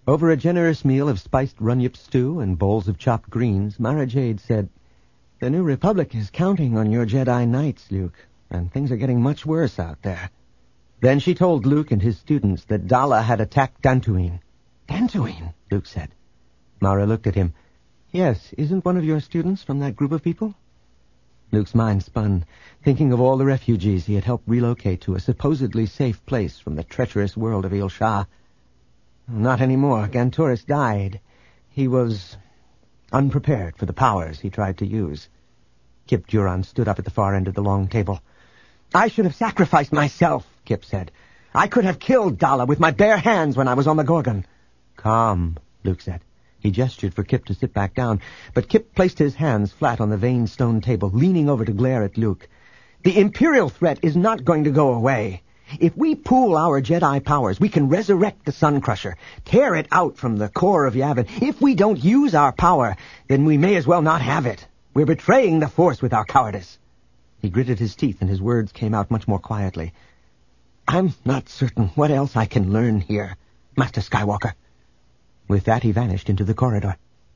Over a generous meal of spiced runyip stew and bowls of chopped greens, Mara Jade said, "The New Republic is counting on your Jedi Knights, Luke, and things are getting much worse out there." Then she told Luke and his students that Dala had attacked Dantooine. "Dantooine?" Luke said. Mara looked at him. "Yes, isn't one of your students from that group of people?" Luke's mind spun, thinking of all the refugees he had helped relocate to a supposedly safe place from the treacherous world of Il Shah. "Not anymore. Gantoris died. He was unprepared for the powers he tried to use." Kip Duran stood up at the far end of the long table. "I should have sacrificed myself," Kip said. "I could have killed Dala with my bare hands when I was on the Gorgon." "Calm," Luke said. He gestured for Kip to sit back down, but Kip placed his hands flat on the veined stone table, leaning over to glare at Luke. "The Imperial threat is not going to go away. If we pool our Jedi powers, we can resurrect the Sun Crusher, tear it out from the core of Yavin. If we don't use our power, then we may as well not have it. We're betraying the Force with our cowardice." He gritted his teeth, and his words came out much more quietly. "I'm not certain what else I can learn here, Master Skywalker." With that, he vanished into the corridor.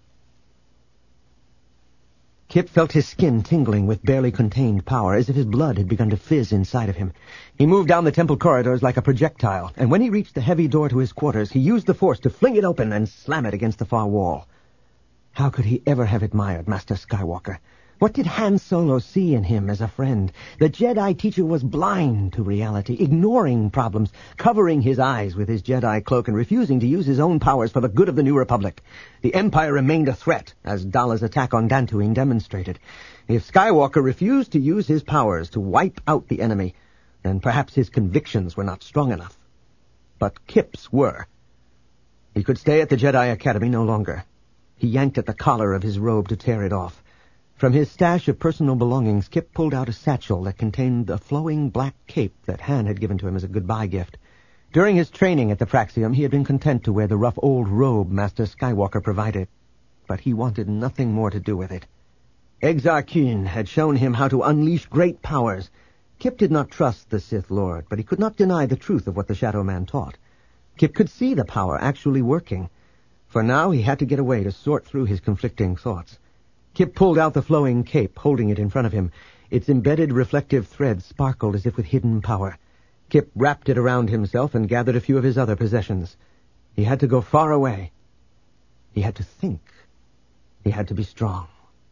Kip felt his skin tingling with barely contained power, as if his blood had begun to fizz inside of him. He moved down the temple corridors like a projectile, and when he reached the heavy door to his quarters, he used the Force to fling it open and slam it against the far wall. How could he ever have admired Master Skywalker? What did Han Solo see in him as a friend? The Jedi teacher was blind to reality, ignoring problems, covering his eyes with his Jedi cloak and refusing to use his own powers for the good of the New Republic. The Empire remained a threat, as Dala's attack on Dantooine demonstrated. If Skywalker refused to use his powers to wipe out the enemy, then perhaps his convictions were not strong enough. But Kip's were. He could stay at the Jedi Academy no longer. He yanked at the collar of his robe to tear it off. From his stash of personal belongings, Kip pulled out a satchel that contained a flowing black cape that Han had given to him as a goodbye gift. During his training at the Praxium, he had been content to wear the rough old robe Master Skywalker provided, but he wanted nothing more to do with it. Exar Kun had shown him how to unleash great powers. Kip did not trust the Sith Lord, but he could not deny the truth of what the Shadow Man taught. Kip could see the power actually working. For now, he had to get away to sort through his conflicting thoughts. Kip pulled out the flowing cape, holding it in front of him. Its embedded reflective threads sparkled as if with hidden power. Kip wrapped it around himself and gathered a few of his other possessions. He had to go far away. He had to think. He had to be strong.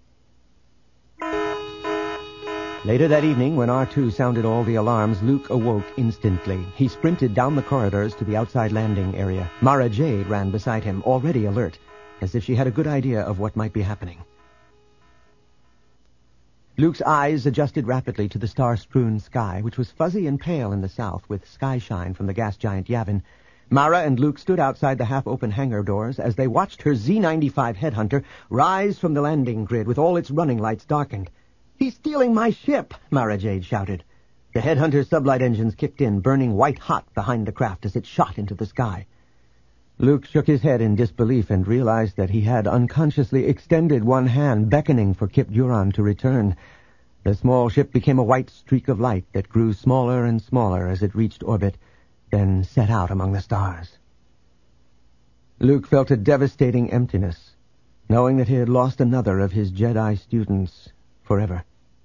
Later that evening, when R2 sounded all the alarms, Luke awoke instantly. He sprinted down the corridors to the outside landing area. Mara Jade ran beside him, already alert, as if she had a good idea of what might be happening. Luke's eyes adjusted rapidly to the star-strewn sky, which was fuzzy and pale in the south, with sky shine from the gas giant Yavin. Mara and Luke stood outside the half-open hangar doors as they watched her Z-95 headhunter rise from the landing grid with all its running lights darkened. "He's stealing my ship!" Mara Jade shouted. The headhunter's sublight engines kicked in, burning white-hot behind the craft as it shot into the sky. Luke shook his head in disbelief and realized that he had unconsciously extended one hand, beckoning for Kip Duran to return. The small ship became a white streak of light that grew smaller and smaller as it reached orbit, then set out among the stars. Luke felt a devastating emptiness, knowing that he had lost another of his Jedi students forever.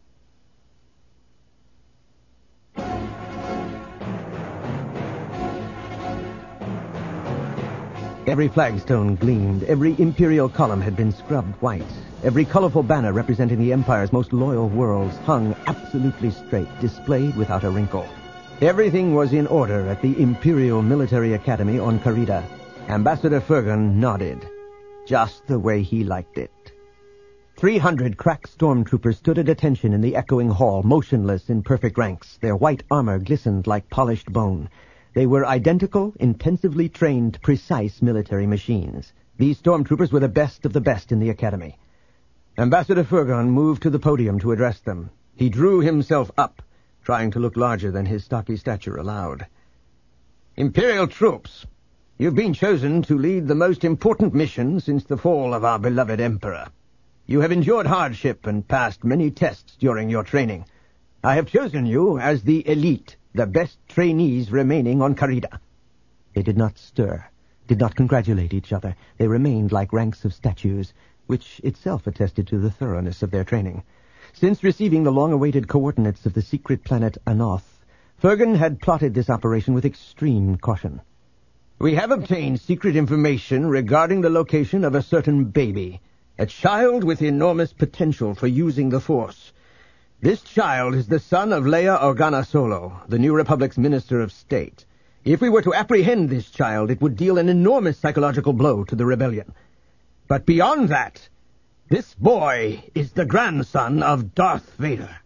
Every flagstone gleamed. Every Imperial column had been scrubbed white. Every colorful banner representing the Empire's most loyal worlds hung absolutely straight, displayed without a wrinkle. Everything was in order at the Imperial Military Academy on Karida. Ambassador Fergan nodded, just the way he liked it. 300 crack stormtroopers stood at attention in the echoing hall, motionless in perfect ranks. Their white armor glistened like polished bone. They were identical, intensively trained, precise military machines. These stormtroopers were the best of the best in the Academy. Ambassador Fergan moved to the podium to address them. He drew himself up, trying to look larger than his stocky stature allowed. "Imperial troops, you've been chosen to lead the most important mission since the fall of our beloved Emperor. You have endured hardship and passed many tests during your training. I have chosen you as the elite, the best trainees remaining on Karida." They did not stir. did not congratulate each other. They remained like ranks of statues, which itself attested to the thoroughness of their training. Since receiving the long-awaited coordinates of the secret planet Anoth, Fergan had plotted this operation with extreme caution. "We have obtained secret information regarding the location of a certain baby, a child with enormous potential for using the Force. This child is the son of Leia Organa Solo, the New Republic's Minister of State. If we were to apprehend this child, it would deal an enormous psychological blow to the rebellion. But beyond that, this boy is the grandson of Darth Vader."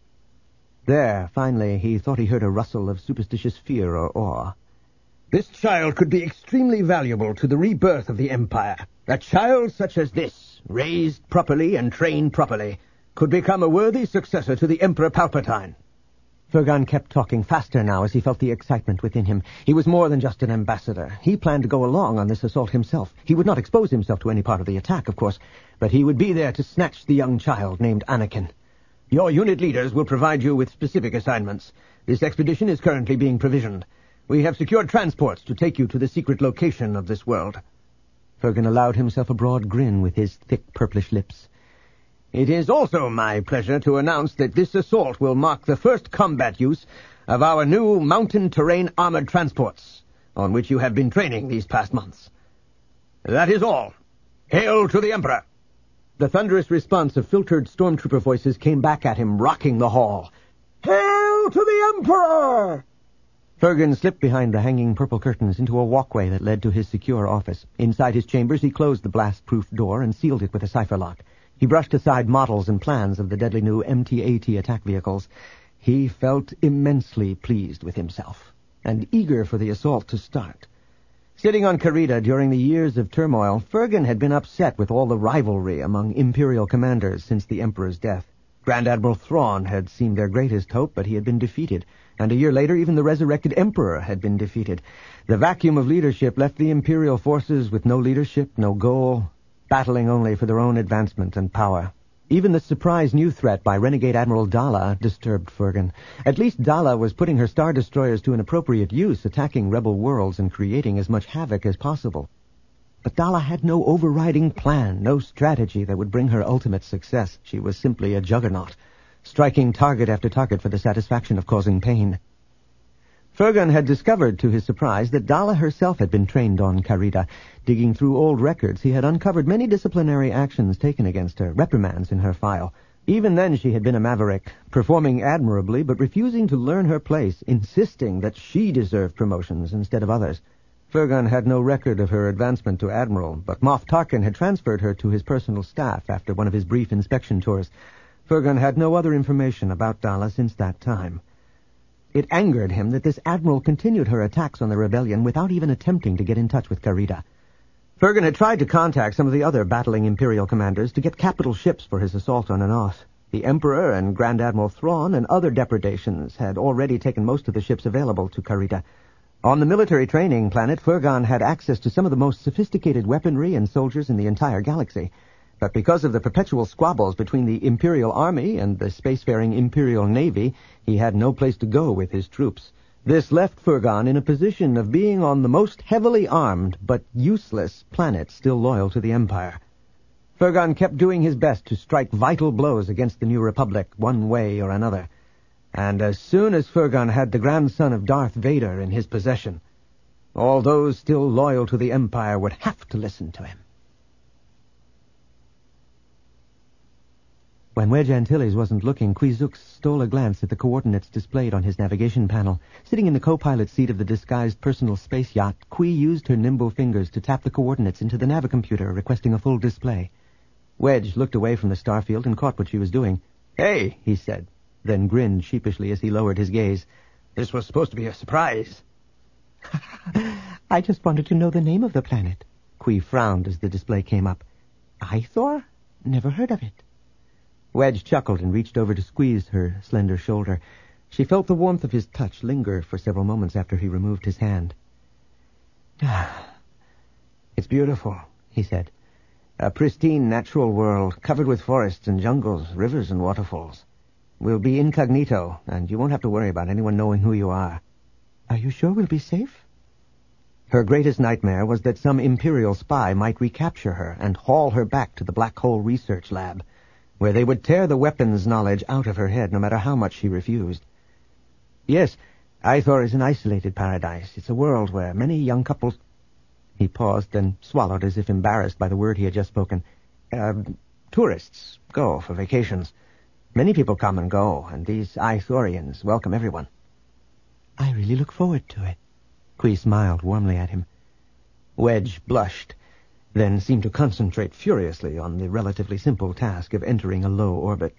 There, finally, he thought he heard a rustle of superstitious fear or awe. "This child could be extremely valuable to the rebirth of the Empire. A child such as this, raised properly and trained properly, could become a worthy successor to the Emperor Palpatine." Fergan kept talking faster now as he felt the excitement within him. He was more than just an ambassador. He planned to go along on this assault himself. He would not expose himself to any part of the attack, of course, but he would be there to snatch the young child named Anakin. "Your unit leaders will provide you with specific assignments. This expedition is currently being provisioned. We have secured transports to take you to the secret location of this world." Fergan allowed himself a broad grin with his thick purplish lips. "It is also my pleasure to announce that this assault will mark the first combat use of our new mountain terrain armored transports, on which you have been training these past months. That is all. Hail to the Emperor!" The thunderous response of filtered stormtrooper voices came back at him, rocking the hall. "Hail to the Emperor!" Fergan slipped behind the hanging purple curtains into a walkway that led to his secure office. Inside his chambers, he closed the blast-proof door and sealed it with a cipher lock. He brushed aside models and plans of the deadly new MT-AT attack vehicles. He felt immensely pleased with himself, and eager for the assault to start. Sitting on Karita during the years of turmoil, Fergan had been upset with all the rivalry among Imperial commanders since the Emperor's death. Grand Admiral Thrawn had seemed their greatest hope, but he had been defeated, and a year later even the resurrected Emperor had been defeated. The vacuum of leadership left the Imperial forces with no leadership, no goal, battling only for their own advancement and power. Even the surprise new threat by renegade Admiral Dala disturbed Fergan. At least Dala was putting her star destroyers to an appropriate use, attacking rebel worlds and creating as much havoc as possible. But Dala had no overriding plan, no strategy that would bring her ultimate success. She was simply a juggernaut, striking target after target for the satisfaction of causing pain. Fergan had discovered, to his surprise, that Dala herself had been trained on Karita. Digging through old records, he had uncovered many disciplinary actions taken against her, reprimands in her file. Even then she had been a maverick, performing admirably but refusing to learn her place, insisting that she deserved promotions instead of others. Fergan had no record of her advancement to admiral, but Moff Tarkin had transferred her to his personal staff after one of his brief inspection tours. Fergan had no other information about Dala since that time. It angered him that this admiral continued her attacks on the rebellion without even attempting to get in touch with Karita. Fergan had tried to contact some of the other battling Imperial commanders to get capital ships for his assault on Anoth. The Emperor and Grand Admiral Thrawn and other depredations had already taken most of the ships available to Karita. On the military training planet, Fergan had access to some of the most sophisticated weaponry and soldiers in the entire galaxy. But because of the perpetual squabbles between the Imperial Army and the spacefaring Imperial Navy, he had no place to go with his troops. This left Fergan in a position of being on the most heavily armed but useless planet still loyal to the Empire. Fergan kept doing his best to strike vital blows against the New Republic one way or another. And as soon as Fergan had the grandson of Darth Vader in his possession, all those still loyal to the Empire would have to listen to him. When Wedge Antilles wasn't looking, Quizux stole a glance at the coordinates displayed on his navigation panel. Sitting in the co-pilot seat of the disguised personal space yacht, Qui used her nimble fingers to tap the coordinates into the navicomputer, requesting a full display. Wedge looked away from the starfield and caught what she was doing. "Hey," he said, then grinned sheepishly as he lowered his gaze. "This was supposed to be a surprise." "I just wanted to know the name of the planet." Qui frowned as the display came up. "Ithor? Never heard of it." Wedge chuckled and reached over to squeeze her slender shoulder. She felt the warmth of his touch linger for several moments after he removed his hand. "It's beautiful," he said. "A pristine natural world, covered with forests and jungles, rivers and waterfalls. We'll be incognito, and you won't have to worry about anyone knowing who you are." "Are you sure we'll be safe?" Her greatest nightmare was that some Imperial spy might recapture her and haul her back to the Black Hole Research Lab, where they would tear the weapons knowledge out of her head no matter how much she refused. Yes, Ithor is an isolated paradise. It's a world where many young couples... He paused, then swallowed as if embarrassed by the word he had just spoken. Tourists go for vacations. Many people come and go, and these Ithorians welcome everyone. I really look forward to it. Qui smiled warmly at him. Wedge blushed, then seemed to concentrate furiously on the relatively simple task of entering a low orbit.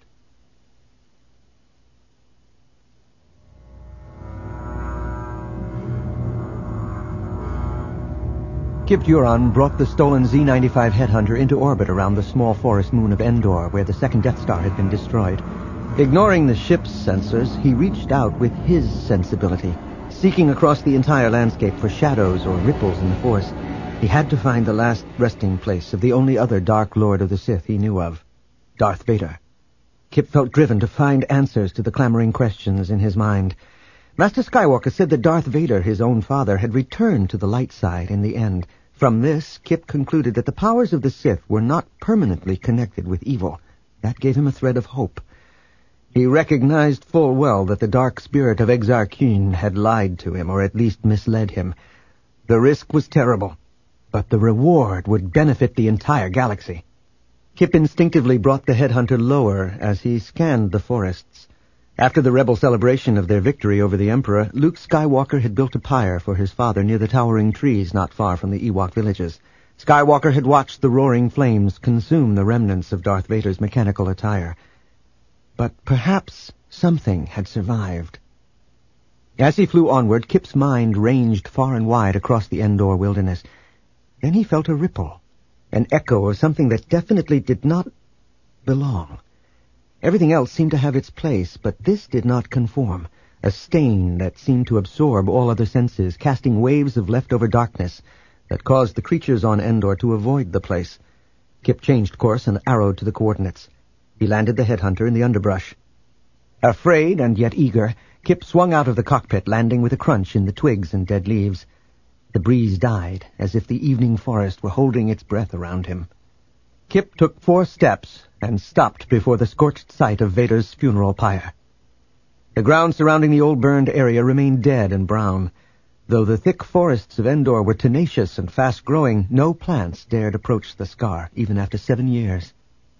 Kip Duron brought the stolen Z-95 Headhunter into orbit around the small forest moon of Endor, where the second Death Star had been destroyed. Ignoring the ship's sensors, he reached out with his sensibility, seeking across the entire landscape for shadows or ripples in the force. He had to find the last resting place of the only other Dark Lord of the Sith he knew of, Darth Vader. Kip felt driven to find answers to the clamoring questions in his mind. Master Skywalker said that Darth Vader, his own father, had returned to the light side in the end. From this, Kip concluded that the powers of the Sith were not permanently connected with evil. That gave him a thread of hope. He recognized full well that the dark spirit of Exar Kun had lied to him, or at least misled him. The risk was terrible, but the reward would benefit the entire galaxy. Kip instinctively brought the headhunter lower as he scanned the forests. After the rebel celebration of their victory over the Emperor, Luke Skywalker had built a pyre for his father near the towering trees not far from the Ewok villages. Skywalker had watched the roaring flames consume the remnants of Darth Vader's mechanical attire. But perhaps something had survived. As he flew onward, Kip's mind ranged far and wide across the Endor wilderness. Then he felt a ripple, an echo of something that definitely did not belong. Everything else seemed to have its place, but this did not conform. A stain that seemed to absorb all other senses, casting waves of leftover darkness that caused the creatures on Endor to avoid the place. Kip changed course and arrowed to the coordinates. He landed the headhunter in the underbrush. Afraid and yet eager, Kip swung out of the cockpit, landing with a crunch in the twigs and dead leaves. The breeze died, as if the evening forest were holding its breath around him. Kip took 4 steps and stopped before the scorched site of Vader's funeral pyre. The ground surrounding the old burned area remained dead and brown. Though the thick forests of Endor were tenacious and fast-growing, no plants dared approach the scar, even after 7 years.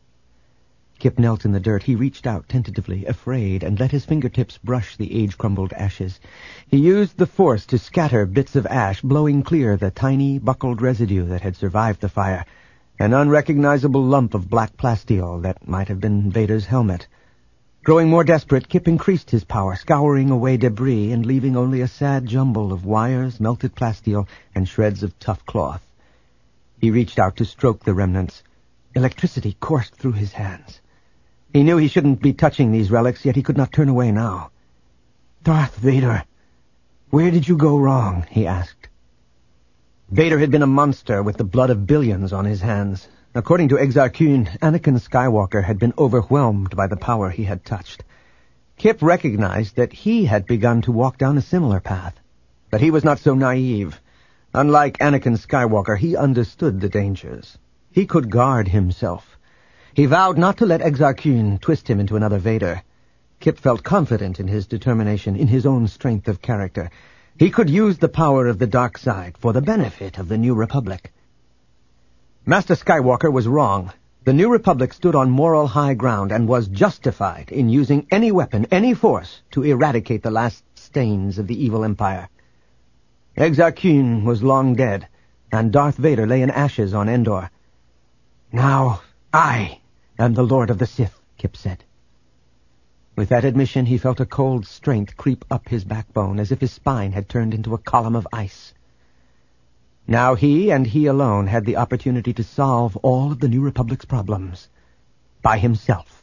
Kip knelt in the dirt. He reached out tentatively, afraid, and let his fingertips brush the age-crumbled ashes. He used the force to scatter bits of ash, blowing clear the tiny, buckled residue that had survived the fire, an unrecognizable lump of black plasteel that might have been Vader's helmet. Growing more desperate, Kip increased his power, scouring away debris and leaving only a sad jumble of wires, melted plasteel, and shreds of tough cloth. He reached out to stroke the remnants. Electricity coursed through his hands. He knew he shouldn't be touching these relics, yet he could not turn away now. "Darth Vader, where did you go wrong?" he asked. Vader had been a monster with the blood of billions on his hands. According to Exar Kun, Anakin Skywalker had been overwhelmed by the power he had touched. Kip recognized that he had begun to walk down a similar path. But he was not so naive. Unlike Anakin Skywalker, he understood the dangers. He could guard himself. He vowed not to let Exar Kun twist him into another Vader. Kip felt confident in his determination, in his own strength of character. He could use the power of the dark side for the benefit of the New Republic. Master Skywalker was wrong. The New Republic stood on moral high ground and was justified in using any weapon, any force, to eradicate the last stains of the evil empire. Exar Kun was long dead, and Darth Vader lay in ashes on Endor. "Now, I am the Lord of the Sith," Kip said. With that admission, he felt a cold strength creep up his backbone, as if his spine had turned into a column of ice. Now he, and he alone, had the opportunity to solve all of the New Republic's problems by himself.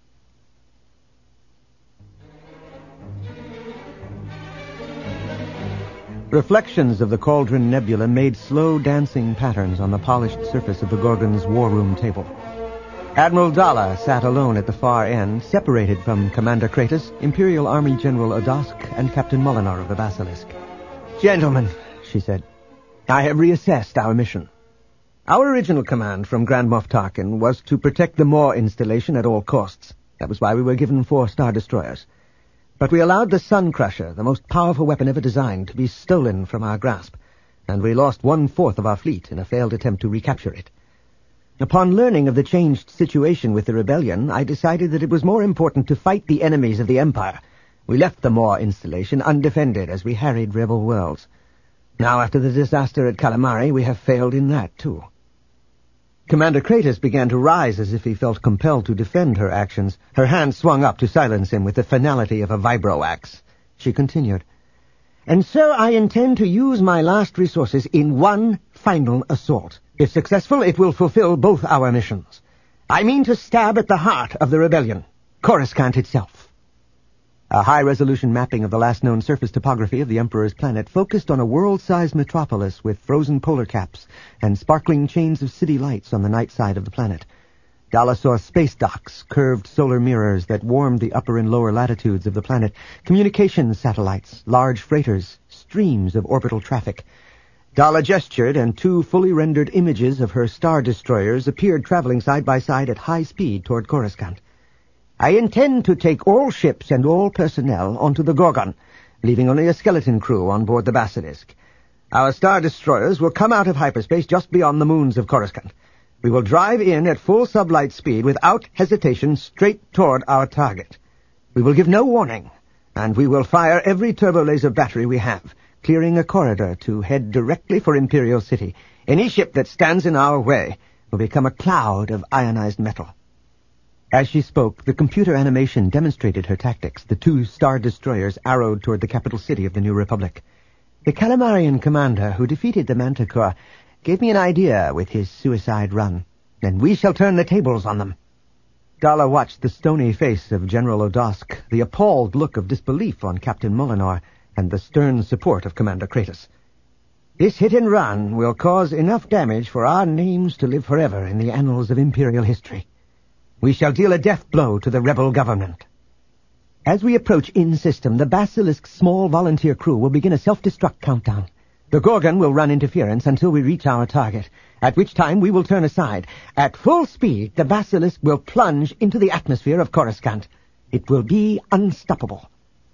Reflections of the Cauldron Nebula made slow dancing patterns on the polished surface of the Gorgon's war room table. Admiral Dalla sat alone at the far end, separated from Commander Kratos, Imperial Army General Odosk, and Captain Molinar of the Basilisk. "Gentlemen," she said, I have reassessed our mission. Our original command from Grand Moff Tarkin was to protect the Maw installation at all costs. That was why we were given 4 Star Destroyers. But we allowed the Sun Crusher, the most powerful weapon ever designed, to be stolen from our grasp, and we lost 1/4 of our fleet in a failed attempt to recapture it. Upon learning of the changed situation with the rebellion, I decided that it was more important to fight the enemies of the Empire. We left the Maw installation undefended as we harried rebel worlds. Now, after the disaster at Calamari, we have failed in that, too. Commander Kratos began to rise as if he felt compelled to defend her actions. Her hand swung up to silence him with the finality of a vibro-axe. She continued, "And so I intend to use my last resources in one final assault. If successful, it will fulfill both our missions. I mean to stab at the heart of the rebellion, Coruscant itself." A high-resolution mapping of the last known surface topography of the Emperor's planet focused on a world-sized metropolis with frozen polar caps and sparkling chains of city lights on the night side of the planet. Dala saw space docks, curved solar mirrors that warmed the upper and lower latitudes of the planet, communications satellites, large freighters, streams of orbital traffic. Dala gestured, and 2 fully rendered images of her Star Destroyers appeared traveling side by side at high speed toward Coruscant. "I intend to take all ships and all personnel onto the Gorgon, leaving only a skeleton crew on board the Basilisk. Our Star Destroyers will come out of hyperspace just beyond the moons of Coruscant. We will drive in at full sublight speed without hesitation straight toward our target. We will give no warning, and we will fire every turbolaser battery we have, clearing a corridor to head directly for Imperial City. Any ship that stands in our way will become a cloud of ionized metal." As she spoke, the computer animation demonstrated her tactics. The 2 Star Destroyers arrowed toward the capital city of the New Republic. The Calamarian commander who defeated the Manticore gave me an idea with his suicide run, and we shall turn the tables on them. Dala watched the stony face of General Odosk, the appalled look of disbelief on Captain Molinor, and the stern support of Commander Kratos. "This hit and run will cause enough damage for our names to live forever in the annals of Imperial history. We shall deal a death blow to the rebel government." As we approach in-system, the Basilisk's small volunteer crew will begin a self-destruct countdown. The Gorgon will run interference until we reach our target, at which time we will turn aside. At full speed, the Basilisk will plunge into the atmosphere of Coruscant. It will be unstoppable.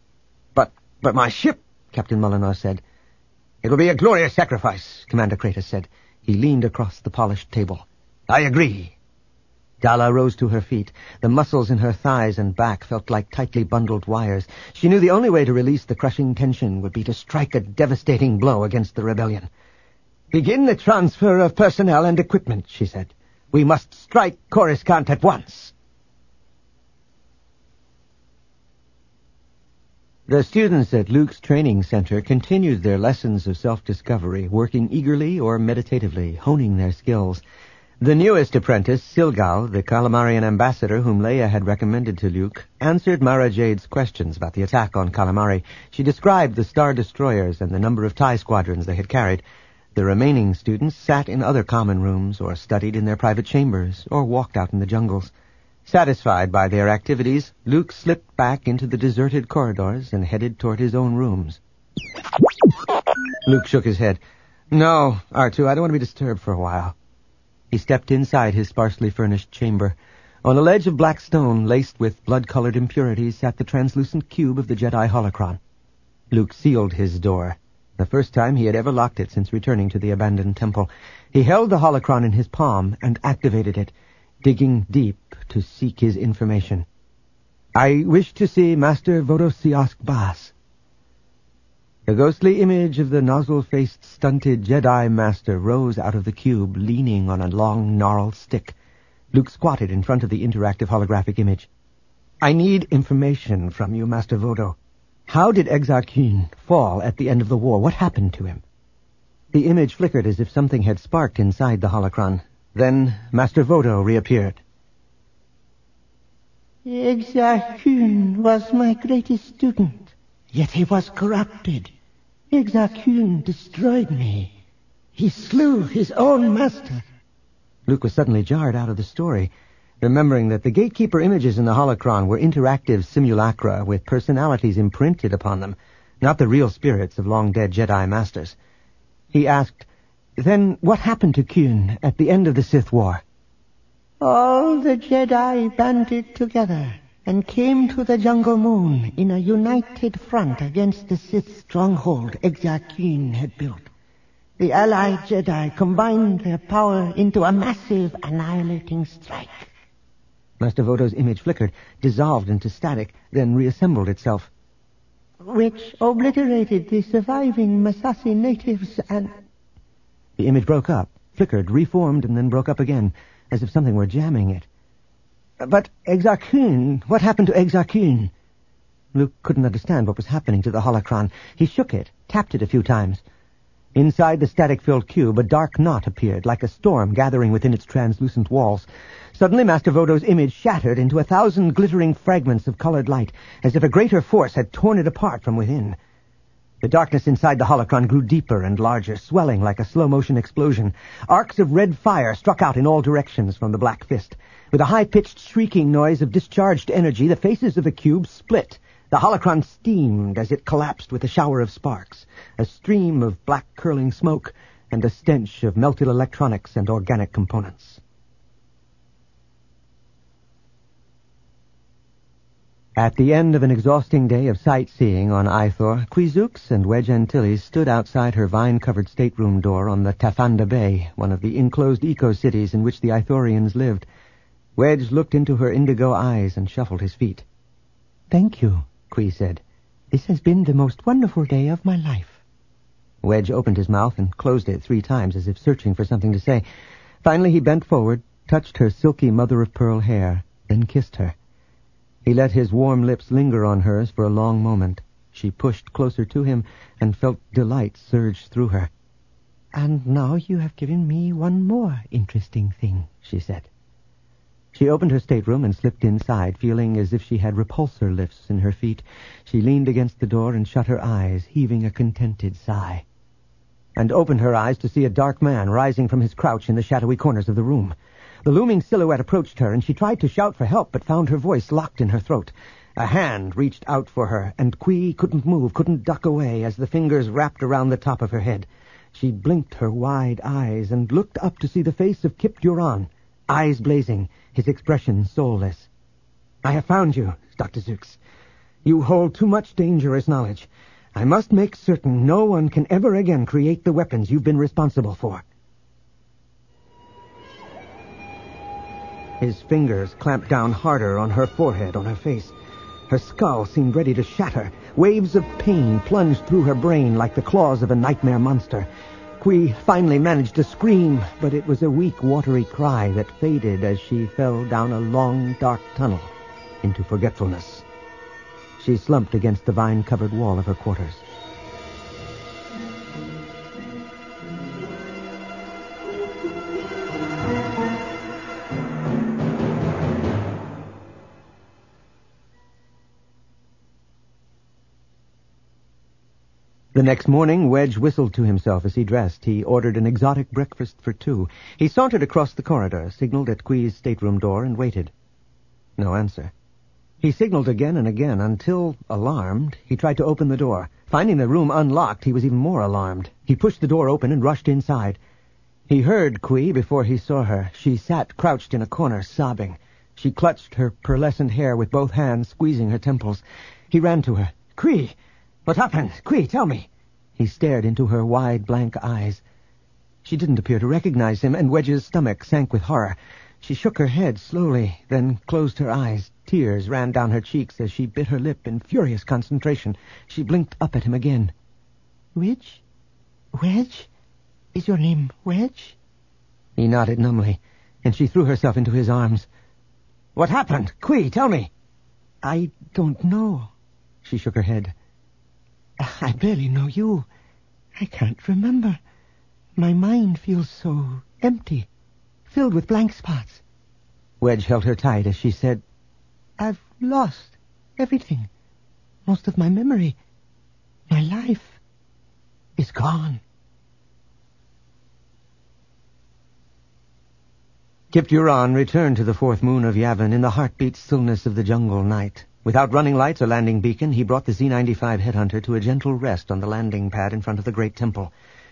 But my ship," Captain Molinor said. "It will be a glorious sacrifice," Commander Kratos said. He leaned across the polished table. "I agree." Dala rose to her feet. The muscles in her thighs and back felt like tightly bundled wires. She knew the only way to release the crushing tension would be to strike a devastating blow against the rebellion. "Begin the transfer of personnel and equipment," she said. "We must strike Coruscant at once." The students at Luke's training center continued their lessons of self-discovery, working eagerly or meditatively, honing their skills. The newest apprentice, Silgal, the Calamarian ambassador whom Leia had recommended to Luke, answered Mara Jade's questions about the attack on Calamari. She described the Star Destroyers and the number of TIE squadrons they had carried. The remaining students sat in other common rooms, or studied in their private chambers, or walked out in the jungles. Satisfied by their activities, Luke slipped back into the deserted corridors and headed toward his own rooms. Luke shook his head. "No, R2, I don't want to be disturbed for a while." He stepped inside his sparsely furnished chamber. On a ledge of black stone laced with blood-colored impurities sat the translucent cube of the Jedi holocron. Luke sealed his door, the first time he had ever locked it since returning to the abandoned temple. He held the holocron in his palm and activated it, digging deep to seek his information. "I wish to see Master Vodosiask Bas." The ghostly image of the nozzle-faced, stunted Jedi Master rose out of the cube, leaning on a long, gnarled stick. Luke squatted in front of the interactive holographic image. "I need information from you, Master Vodo. How did Exar Kun fall at the end of the war? What happened to him?" The image flickered as if something had sparked inside the holocron. Then Master Vodo reappeared. Exar Kun was my greatest student, yet he was corrupted. Exar Kun destroyed me. He slew his own master. Luke was suddenly jarred out of the story, remembering that the gatekeeper images in the holocron were interactive simulacra with personalities imprinted upon them, not the real spirits of long-dead Jedi Masters. He asked, Then what happened to Kyun at the end of the Sith War? All the Jedi banded together and came to the Jungle Moon in a united front against the Sith stronghold Exar Kun had built. The allied Jedi combined their power into a massive annihilating strike. Master Voto's image flickered, dissolved into static, then reassembled itself. Which obliterated the surviving Massassi natives and... The image broke up, flickered, reformed, and then broke up again, as if something were jamming it. But Exar Kun, what happened to Exar Kun? Luke couldn't understand what was happening to the holocron. He shook it, tapped it a few times. Inside the static-filled cube, a dark knot appeared, like a storm gathering within its translucent walls. Suddenly, Master Voto's image shattered into 1,000 glittering fragments of colored light, as if a greater force had torn it apart from within. The darkness inside the holocron grew deeper and larger, swelling like a slow-motion explosion. Arcs of red fire struck out in all directions from the black fist. With a high-pitched shrieking noise of discharged energy, the faces of the cube split. The holocron steamed as it collapsed with a shower of sparks, a stream of black curling smoke, and a stench of melted electronics and organic components. At the end of an exhausting day of sightseeing on Ithor, Quizooks and Wedge Antilles stood outside her vine-covered stateroom door on the Tafanda Bay, one of the enclosed eco-cities in which the Ithorians lived. Wedge looked into her indigo eyes and shuffled his feet. "Thank you," Qui said. "This has been the most wonderful day of my life." Wedge opened his mouth and closed it 3 times as if searching for something to say. Finally he bent forward, touched her silky mother-of-pearl hair, then kissed her. He let his warm lips linger on hers for a long moment. She pushed closer to him and felt delight surge through her. "And now you have given me one more interesting thing," she said. She opened her stateroom and slipped inside, feeling as if she had repulsor lifts in her feet. She leaned against the door and shut her eyes, heaving a contented sigh. And opened her eyes to see a dark man rising from his crouch in the shadowy corners of the room. The looming silhouette approached her, and she tried to shout for help, but found her voice locked in her throat. A hand reached out for her, and Qui couldn't move, couldn't duck away as the fingers wrapped around the top of her head. She blinked her wide eyes and looked up to see the face of Kip Duran, eyes blazing, his expression soulless. "I have found you, Dr. Zooks. You hold too much dangerous knowledge. I must make certain no one can ever again create the weapons you've been responsible for." His fingers clamped down harder on her forehead, on her face. Her skull seemed ready to shatter. Waves of pain plunged through her brain like the claws of a nightmare monster. Qui finally managed to scream, but it was a weak, watery cry that faded as she fell down a long, dark tunnel into forgetfulness. She slumped against the vine-covered wall of her quarters. The next morning, Wedge whistled to himself as he dressed. He ordered an exotic breakfast for 2. He sauntered across the corridor, signaled at Qui's stateroom door, and waited. No answer. He signaled again and again until, alarmed, he tried to open the door. Finding the room unlocked, he was even more alarmed. He pushed the door open and rushed inside. He heard Qui before he saw her. She sat crouched in a corner, sobbing. She clutched her pearlescent hair with both hands, squeezing her temples. He ran to her. "Qui! What happened? Qui, tell me." He stared into her wide, blank eyes. She didn't appear to recognize him, and Wedge's stomach sank with horror. She shook her head slowly, then closed her eyes. Tears ran down her cheeks as she bit her lip in furious concentration. She blinked up at him again. "Wedge? Wedge? Is your name Wedge?" He nodded numbly, and she threw herself into his arms. "What happened? Qui, tell me." "I don't know." She shook her head. "I barely know you. I can't remember. My mind feels so empty, filled with blank spots." Wedge held her tight as she said, "I've lost everything. Most of my memory. My life is gone." Kip Duran returned to the 4th moon of Yavin in the heartbeat stillness of the jungle night. Without running lights or landing beacon, he brought the Z-95 headhunter to a gentle rest on the landing pad in front of the great temple.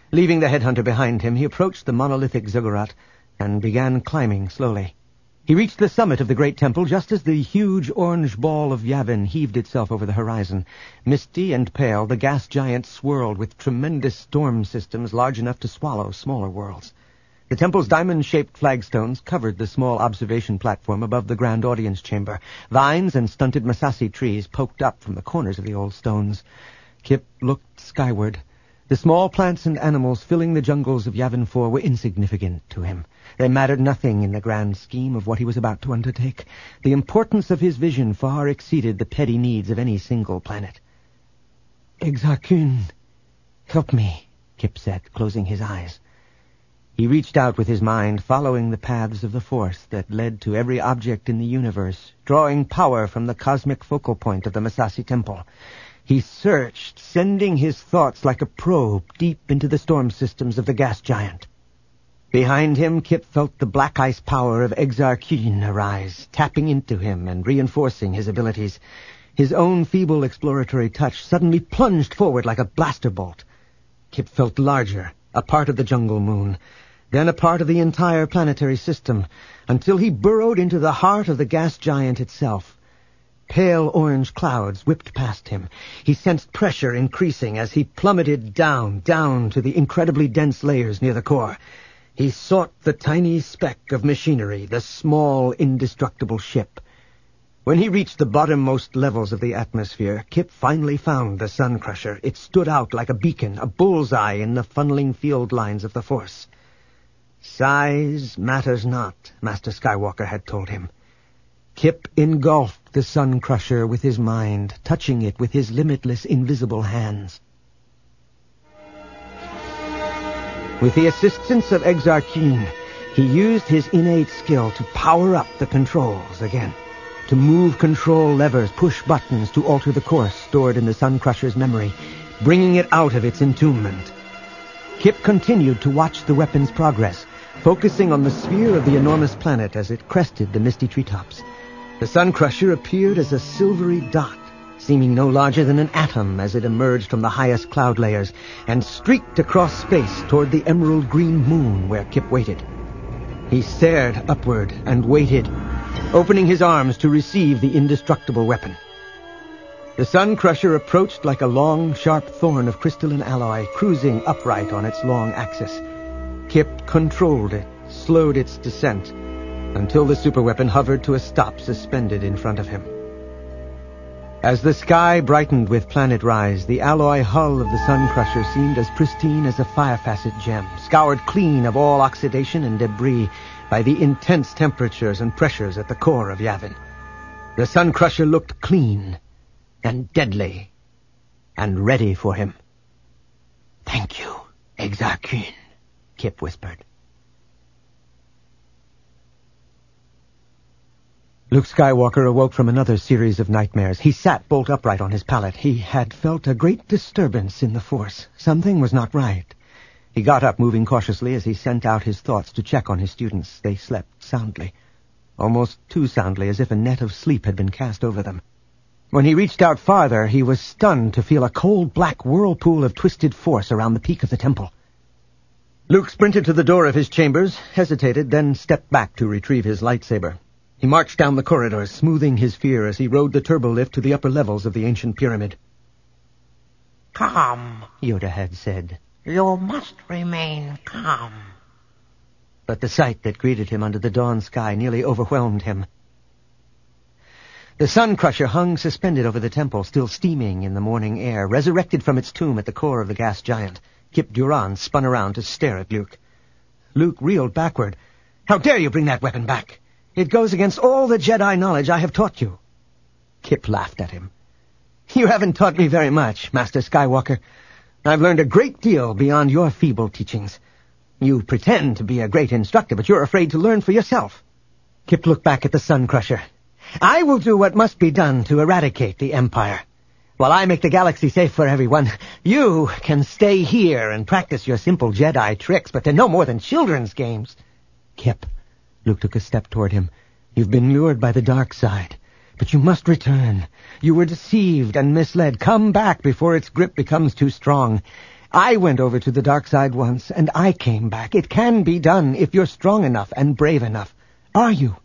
Leaving the headhunter behind him, he approached the monolithic ziggurat and began climbing slowly. He reached the summit of the great temple just as the huge orange ball of Yavin heaved itself over the horizon. Misty and pale, the gas giant swirled with tremendous storm systems large enough to swallow smaller worlds. The temple's diamond-shaped flagstones covered the small observation platform above the grand audience chamber. Vines and stunted Masashi trees poked up from the corners of the old stones. Kip looked skyward. The small plants and animals filling the jungles of Yavin 4 were insignificant to him. They mattered nothing in the grand scheme of what he was about to undertake. The importance of his vision far exceeded the petty needs of any single planet. "Exarchun, help me," Kip said, closing his eyes. He reached out with his mind, following the paths of the force that led to every object in the universe, drawing power from the cosmic focal point of the Masashi Temple. He searched, sending his thoughts like a probe deep into the storm systems of the gas giant. Behind him, Kip felt the black ice power of Exarchun arise, tapping into him and reinforcing his abilities. His own feeble exploratory touch suddenly plunged forward like a blaster bolt. Kip felt larger, a part of the jungle moon, then a part of the entire planetary system, until he burrowed into the heart of the gas giant itself. Pale orange clouds whipped past him. He sensed pressure increasing as he plummeted down to the incredibly dense layers near the core. He sought the tiny speck of machinery, the small, indestructible ship. When he reached the bottommost levels of the atmosphere, Kip finally found the Sun Crusher. It stood out like a beacon, a bullseye in the funneling field lines of the Force. Size matters not, Master Skywalker had told him. Kip engulfed the Sun Crusher with his mind, touching it with his limitless, invisible hands. With the assistance of Exarchun, he used his innate skill to power up the controls again, to move control levers, push buttons to alter the course stored in the Sun Crusher's memory, bringing it out of its entombment. Kip continued to watch the weapon's progress, focusing on the sphere of the enormous planet as it crested the misty treetops. The Sun Crusher appeared as a silvery dot, seeming no larger than an atom as it emerged from the highest cloud layers and streaked across space toward the emerald green moon where Kip waited. He stared upward and waited, opening his arms to receive the indestructible weapon. The Sun Crusher approached like a long, sharp thorn of crystalline alloy, cruising upright on its long axis. Kip controlled it, slowed its descent, until the superweapon hovered to a stop suspended in front of him. As the sky brightened with planet rise, the alloy hull of the Sun Crusher seemed as pristine as a fire-facet gem, scoured clean of all oxidation and debris by the intense temperatures and pressures at the core of Yavin. The Sun Crusher looked clean and deadly and ready for him. "Thank you, Exarchun," Kip whispered. Luke Skywalker awoke from another series of nightmares. He sat bolt upright on his pallet. He had felt a great disturbance in the Force. Something was not right. He got up, moving cautiously as he sent out his thoughts to check on his students. They slept soundly, almost too soundly, as if a net of sleep had been cast over them. When he reached out farther, he was stunned to feel a cold black whirlpool of twisted force around the peak of the temple. Luke sprinted to the door of his chambers, hesitated, then stepped back to retrieve his lightsaber. He marched down the corridors, smoothing his fear as he rode the turbolift to the upper levels of the ancient pyramid. "Calm," Yoda had said. "You must remain calm." But the sight that greeted him under the dawn sky nearly overwhelmed him. The Sun Crusher hung suspended over the temple, still steaming in the morning air, resurrected from its tomb at the core of the gas giant. Kip Duran spun around to stare at Luke. Luke reeled backward. "How dare you bring that weapon back? It goes against all the Jedi knowledge I have taught you." Kip laughed at him. "You haven't taught me very much, Master Skywalker. I've learned a great deal beyond your feeble teachings. You pretend to be a great instructor, but you're afraid to learn for yourself." Kip looked back at the Sun Crusher. "I will do what must be done to eradicate the Empire. While I make the galaxy safe for everyone, you can stay here and practice your simple Jedi tricks, but they're no more than children's games." "Kip," Luke took a step toward him, "you've been lured by the dark side, but you must return. You were deceived and misled. Come back before its grip becomes too strong. I went over to the dark side once, and I came back. It can be done if you're strong enough and brave enough. Are you?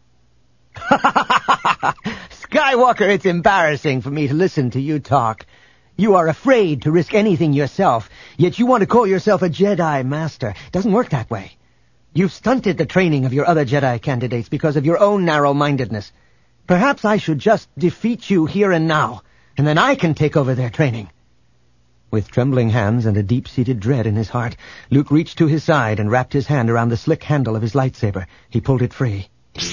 Skywalker, it's embarrassing for me to listen to you talk. You are afraid to risk anything yourself, yet you want to call yourself a Jedi Master. It doesn't work that way. You've stunted the training of your other Jedi candidates because of your own narrow-mindedness. Perhaps I should just defeat you here and now, and then I can take over their training. With trembling hands and a deep-seated dread in his heart, Luke reached to his side and wrapped his hand around the slick handle of his lightsaber. He pulled it free.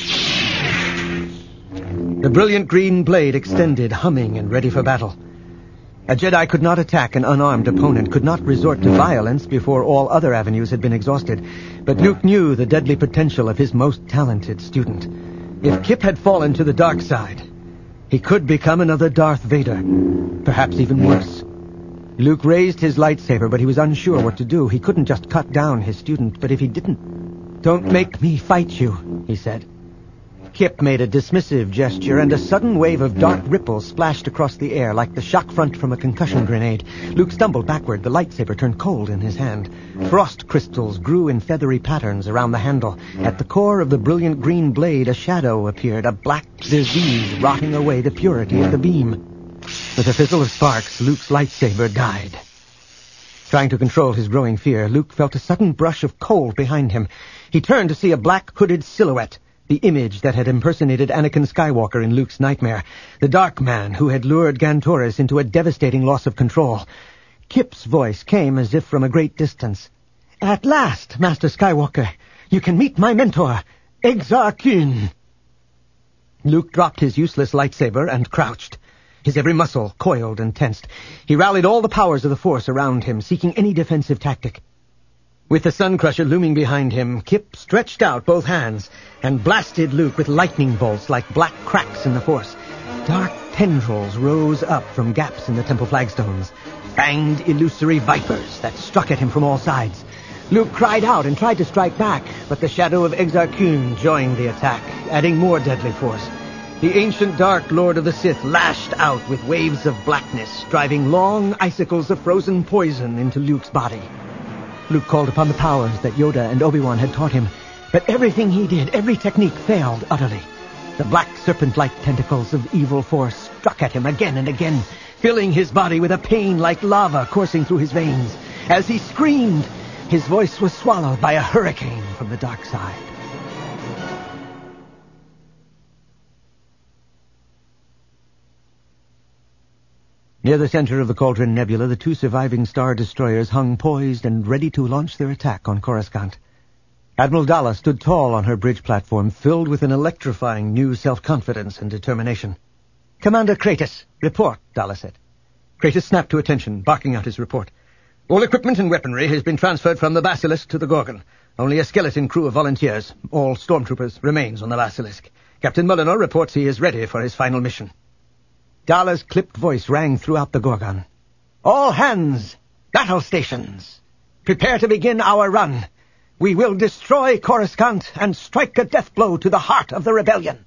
The brilliant green blade extended, humming and ready for battle. A Jedi could not attack an unarmed opponent, could not resort to violence before all other avenues had been exhausted. But Luke knew the deadly potential of his most talented student. If Kip had fallen to the dark side, he could become another Darth Vader, perhaps even worse. Luke raised his lightsaber, but he was unsure what to do. He couldn't just cut down his student, but if he didn't... "Don't make me fight you," he said. Kip made a dismissive gesture, and a sudden wave of dark ripples splashed across the air like the shock front from a concussion grenade. Luke stumbled backward. The lightsaber turned cold in his hand. Frost crystals grew in feathery patterns around the handle. At the core of the brilliant green blade, a shadow appeared, a black disease rotting away the purity of the beam. With a fizzle of sparks, Luke's lightsaber died. Trying to control his growing fear, Luke felt a sudden brush of cold behind him. He turned to see a black hooded silhouette, the image that had impersonated Anakin Skywalker in Luke's nightmare, the dark man who had lured Gantoris into a devastating loss of control. Kip's voice came as if from a great distance. "At last, Master Skywalker, you can meet my mentor, Exar Kun." Luke dropped his useless lightsaber and crouched. His every muscle coiled and tensed. He rallied all the powers of the Force around him, seeking any defensive tactic. With the Sun Crusher looming behind him, Kip stretched out both hands and blasted Luke with lightning bolts like black cracks in the Force. Dark tendrils rose up from gaps in the temple flagstones, fanged illusory vipers that struck at him from all sides. Luke cried out and tried to strike back, but the shadow of Exar Kun joined the attack, adding more deadly force. The ancient Dark Lord of the Sith lashed out with waves of blackness, driving long icicles of frozen poison into Luke's body. Luke called upon the powers that Yoda and Obi-Wan had taught him, but everything he did, every technique failed utterly. The black serpent-like tentacles of evil force struck at him again and again, filling his body with a pain like lava coursing through his veins. As he screamed, his voice was swallowed by a hurricane from the dark side. Near the center of the Cauldron Nebula, the two surviving Star Destroyers hung poised and ready to launch their attack on Coruscant. Admiral Dalla stood tall on her bridge platform, filled with an electrifying new self-confidence and determination. "Commander Kratos, report," Dalla said. Kratos snapped to attention, barking out his report. "All equipment and weaponry has been transferred from the Basilisk to the Gorgon. Only a skeleton crew of volunteers, all stormtroopers, remains on the Basilisk. Captain Molyneux reports he is ready for his final mission." Dalla's clipped voice rang throughout the Gorgon. "All hands! Battle stations! Prepare to begin our run! We will destroy Coruscant and strike a death blow to the heart of the rebellion!"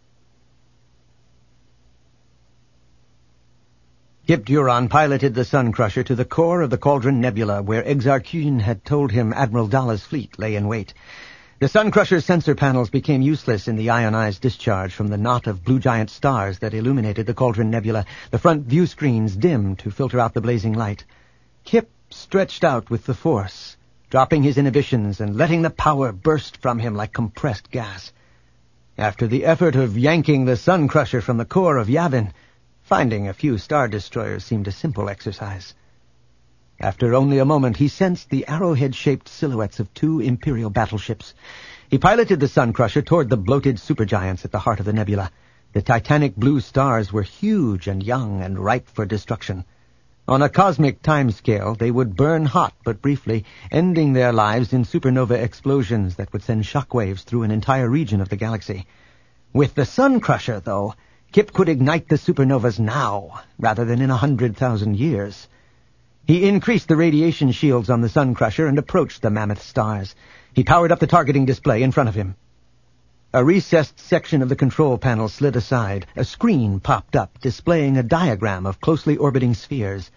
Kip Duron piloted the Sun Crusher to the core of the Cauldron Nebula, where Exar Kun had told him Admiral Dalla's fleet lay in wait. The Sun Crusher's sensor panels became useless in the ionized discharge from the knot of blue giant stars that illuminated the Cauldron Nebula. The front view screens dimmed to filter out the blazing light. Kip stretched out with the Force, dropping his inhibitions and letting the power burst from him like compressed gas. After the effort of yanking the Sun Crusher from the core of Yavin, finding a few Star Destroyers seemed a simple exercise. After only a moment, he sensed the arrowhead-shaped silhouettes of two Imperial battleships. He piloted the Sun Crusher toward the bloated supergiants at the heart of the nebula. The titanic blue stars were huge and young and ripe for destruction. On a cosmic timescale, they would burn hot but briefly, ending their lives in supernova explosions that would send shockwaves through an entire region of the galaxy. With the Sun Crusher, though, Kip could ignite the supernovas now, rather than in 100,000 years. He increased the radiation shields on the Sun Crusher and approached the mammoth stars. He powered up the targeting display in front of him. A recessed section of the control panel slid aside. A screen popped up, displaying a diagram of closely orbiting spheres.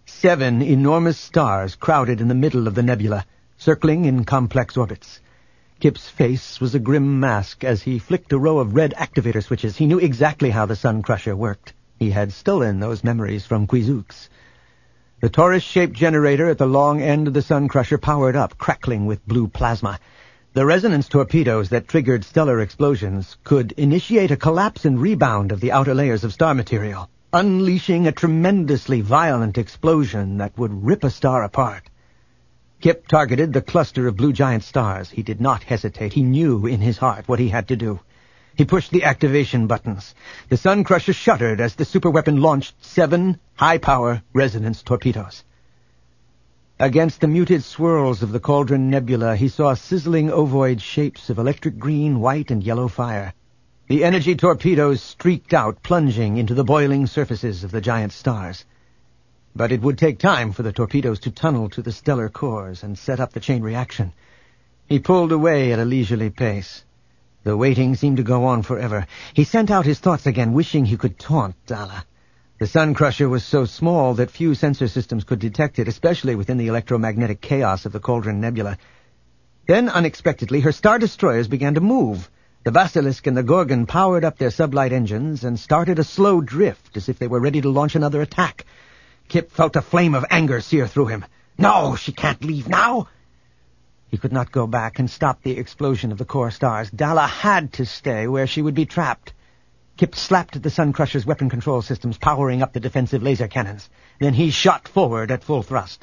7 enormous stars crowded in the middle of the nebula, circling in complex orbits. Kip's face was a grim mask as he flicked a row of red activator switches. He knew exactly how the Sun Crusher worked. He had stolen those memories from Quizoox. The torus-shaped generator at the long end of the Sun Crusher powered up, crackling with blue plasma. The resonance torpedoes that triggered stellar explosions could initiate a collapse and rebound of the outer layers of star material, unleashing a tremendously violent explosion that would rip a star apart. Kip targeted the cluster of blue giant stars. He did not hesitate. He knew in his heart what he had to do. He pushed the activation buttons. The Sun Crusher shuddered as the superweapon launched 7 high-power resonance torpedoes. Against the muted swirls of the Cauldron Nebula, he saw sizzling ovoid shapes of electric green, white, and yellow fire. The energy torpedoes streaked out, plunging into the boiling surfaces of the giant stars. But it would take time for the torpedoes to tunnel to the stellar cores and set up the chain reaction. He pulled away at a leisurely pace. The waiting seemed to go on forever. He sent out his thoughts again, wishing he could taunt Dala. The Sun Crusher was so small that few sensor systems could detect it, especially within the electromagnetic chaos of the Cauldron Nebula. Then, unexpectedly, her star destroyers began to move. The Basilisk and the Gorgon powered up their sublight engines and started a slow drift, as if they were ready to launch another attack. Kip felt a flame of anger sear through him. No, she can't leave now! He could not go back and stop the explosion of the core stars. Dala had to stay where she would be trapped. Kip slapped at the Sun Crusher's weapon control systems, powering up the defensive laser cannons. Then he shot forward at full thrust.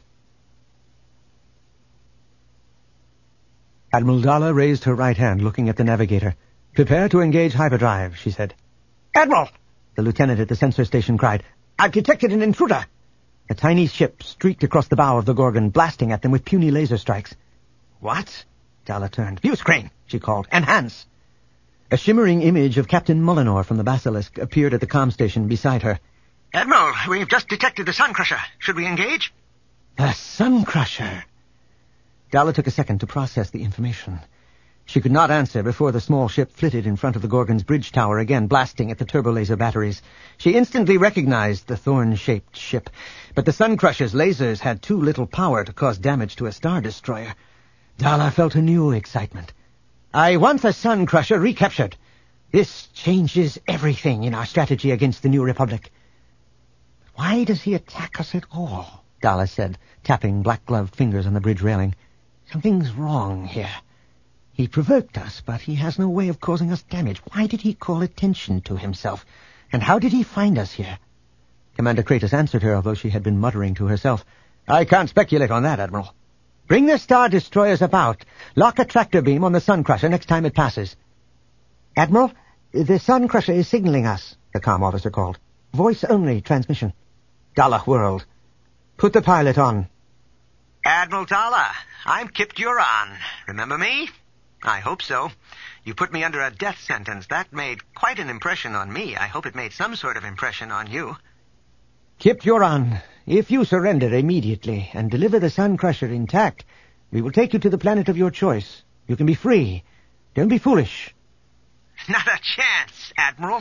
Admiral Dala raised her right hand, looking at the navigator. "Prepare to engage hyperdrive," she said. "Admiral!" the lieutenant at the sensor station cried. "I've detected an intruder!" A tiny ship streaked across the bow of the Gorgon, blasting at them with puny laser strikes. "What?" Dala turned. "View screen," she called. "Enhance." A shimmering image of Captain Molinor from the Basilisk appeared at the comm station beside her. "Admiral, we've just detected the Sun Crusher. Should we engage?" The Sun Crusher! Dala took a second to process the information. She could not answer before the small ship flitted in front of the Gorgon's bridge tower again, blasting at the turbolaser batteries. She instantly recognized the thorn-shaped ship, but the Sun Crusher's lasers had too little power to cause damage to a star destroyer. Dala felt a new excitement. "I want the Sun Crusher recaptured. This changes everything in our strategy against the New Republic." "Why does he attack us at all?" Dala said, tapping black-gloved fingers on the bridge railing. "Something's wrong here. He provoked us, but he has no way of causing us damage. Why did he call attention to himself? And how did he find us here?" Commander Kratos answered her, although she had been muttering to herself. "I can't speculate on that, Admiral. Bring the Star Destroyers about. Lock a tractor beam on the Sun Crusher next time it passes." "Admiral, the Sun Crusher is signaling us," the comm officer called. "Voice-only transmission." Dala whirled. "Put the pilot on." "Admiral Dala, I'm Kip Duran. Remember me?" "I hope so. You put me under a death sentence. That made quite an impression on me. I hope it made some sort of impression on you." "Kip Duran, if you surrender immediately and deliver the Sun Crusher intact, we will take you to the planet of your choice. You can be free. Don't be foolish." "Not a chance, Admiral."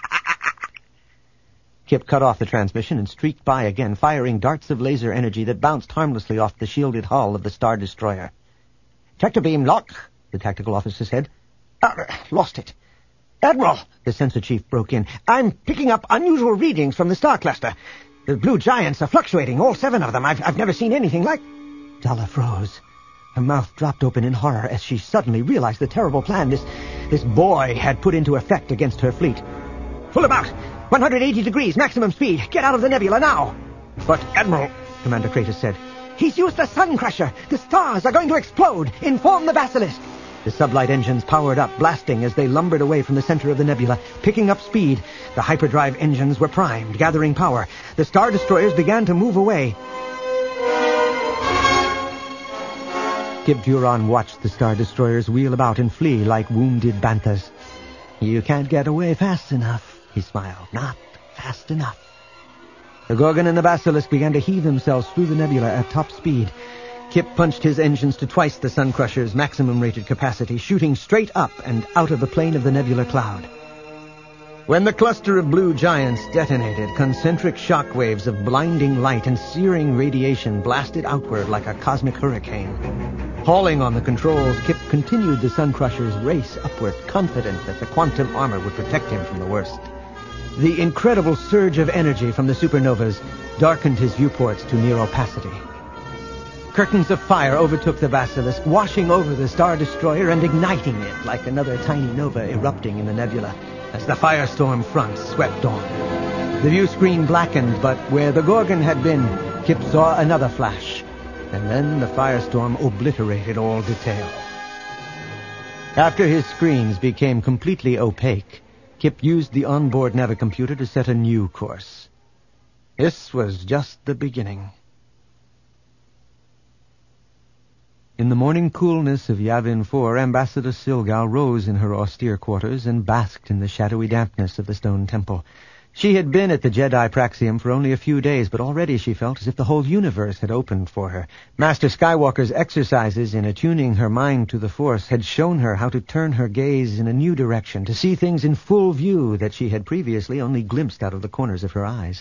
Kip cut off the transmission and streaked by again, firing darts of laser energy that bounced harmlessly off the shielded hull of the Star Destroyer. "Tractor beam lock," the tactical officer said. Lost it. "Admiral," the sensor chief broke in, "I'm picking up unusual readings from the star cluster. The blue giants are fluctuating, all 7 of them. I've never seen anything like—" Dala froze. Her mouth dropped open in horror as she suddenly realized the terrible plan this boy had put into effect against her fleet. "Full about! 180 degrees, maximum speed! Get out of the nebula now!" "But, Admiral," Commander Kratos said, "he's used the Sun Crusher! The stars are going to explode! Inform the Basilisk!" The sublight engines powered up, blasting as they lumbered away from the center of the nebula, picking up speed. The hyperdrive engines were primed, gathering power. The Star Destroyers began to move away. Kip Duran watched the Star Destroyers wheel about and flee like wounded banthas. "You can't get away fast enough," he smiled. "Not fast enough." The Gorgon and the Basilisk began to heave themselves through the nebula at top speed. Kip punched his engines to twice the Sun Crusher's maximum rated capacity, shooting straight up and out of the plane of the nebular cloud. When the cluster of blue giants detonated, concentric shockwaves of blinding light and searing radiation blasted outward like a cosmic hurricane. Hauling on the controls, Kip continued the Sun Crusher's race upward, confident that the quantum armor would protect him from the worst. The incredible surge of energy from the supernovas darkened his viewports to near opacity. Curtains of fire overtook the Basilisk, washing over the Star Destroyer and igniting it like another tiny nova erupting in the nebula as the firestorm front swept on. The view screen blackened, but where the Gorgon had been, Kip saw another flash, and then the firestorm obliterated all detail. After his screens became completely opaque, Kip used the onboard navicomputer to set a new course. This was just the beginning. In the morning coolness of Yavin 4, Ambassador Silgal rose in her austere quarters and basked in the shadowy dampness of the stone temple. She had been at the Jedi Praxium for only a few days, but already she felt as if the whole universe had opened for her. Master Skywalker's exercises in attuning her mind to the Force had shown her how to turn her gaze in a new direction, to see things in full view that she had previously only glimpsed out of the corners of her eyes.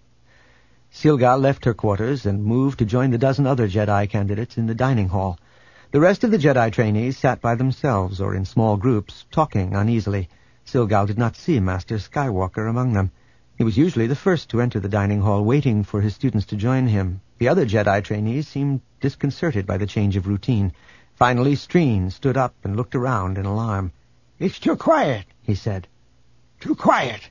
Silgal left her quarters and moved to join the dozen other Jedi candidates in the dining hall. The rest of the Jedi trainees sat by themselves or in small groups, talking uneasily. Silgal did not see Master Skywalker among them. He was usually the first to enter the dining hall, waiting for his students to join him. The other Jedi trainees seemed disconcerted by the change of routine. Finally, Streen stood up and looked around in alarm. "It's too quiet," he said. "Too quiet."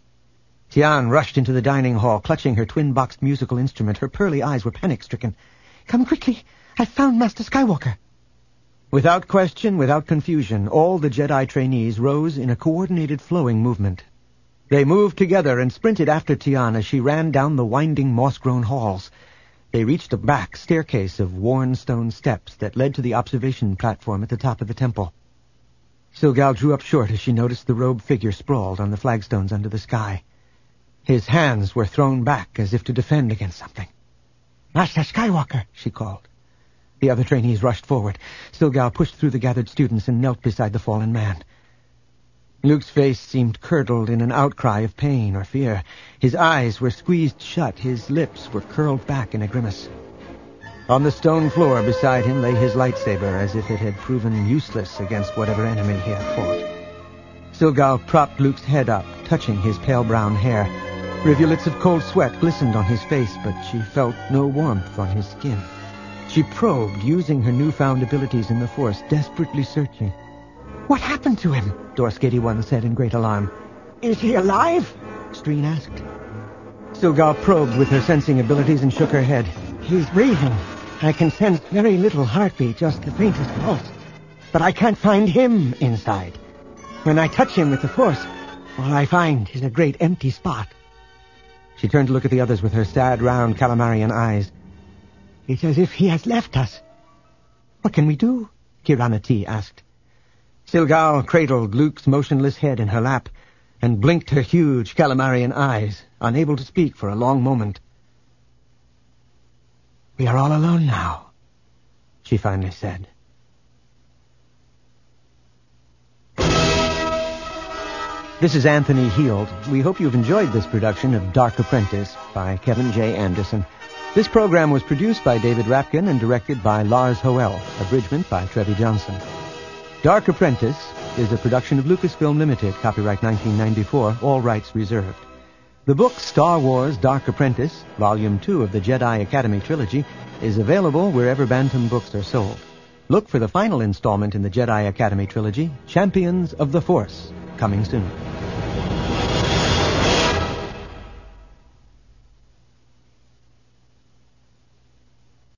Tian rushed into the dining hall, clutching her twin-boxed musical instrument. Her pearly eyes were panic-stricken. "Come quickly. I found Master Skywalker." Without question, without confusion, all the Jedi trainees rose in a coordinated flowing movement. They moved together and sprinted after Tian as she ran down the winding moss-grown halls. They reached a back staircase of worn stone steps that led to the observation platform at the top of the temple. Silgal drew up short as she noticed the robed figure sprawled on the flagstones under the sky. His hands were thrown back as if to defend against something. "Master Skywalker," she called. The other trainees rushed forward. Silgal pushed through the gathered students and knelt beside the fallen man. Luke's face seemed curdled in an outcry of pain or fear. His eyes were squeezed shut. His lips were curled back in a grimace. On the stone floor beside him lay his lightsaber, as if it had proven useless against whatever enemy he had fought. Silgal propped Luke's head up, touching his pale brown hair. Rivulets of cold sweat glistened on his face, but she felt no warmth on his skin. She probed, using her newfound abilities in the Force, desperately searching. "What happened to him?" Dorsk 81 said in great alarm. "Is he alive?" Streen asked. Silgal probed with her sensing abilities and shook her head. "He's breathing. I can sense very little heartbeat, just the faintest pulse. But I can't find him inside. When I touch him with the Force, all I find is a great empty spot." She turned to look at the others with her sad, round Calamarian eyes. "It's as if he has left us." "What can we do?" Kirana T asked. Silgal cradled Luke's motionless head in her lap and blinked her huge Calamarian eyes, unable to speak for a long moment. "We are all alone now," she finally said. This is Anthony Heald. We hope you've enjoyed this production of Dark Apprentice by Kevin J. Anderson. This program was produced by David Rapkin and directed by Lars Hoel. Abridgment by Trevi Johnson. Dark Apprentice is a production of Lucasfilm Limited, copyright 1994, all rights reserved. The book Star Wars Dark Apprentice, Volume 2 of the Jedi Academy Trilogy, is available wherever Bantam books are sold. Look for the final installment in the Jedi Academy Trilogy, Champions of the Force, coming soon.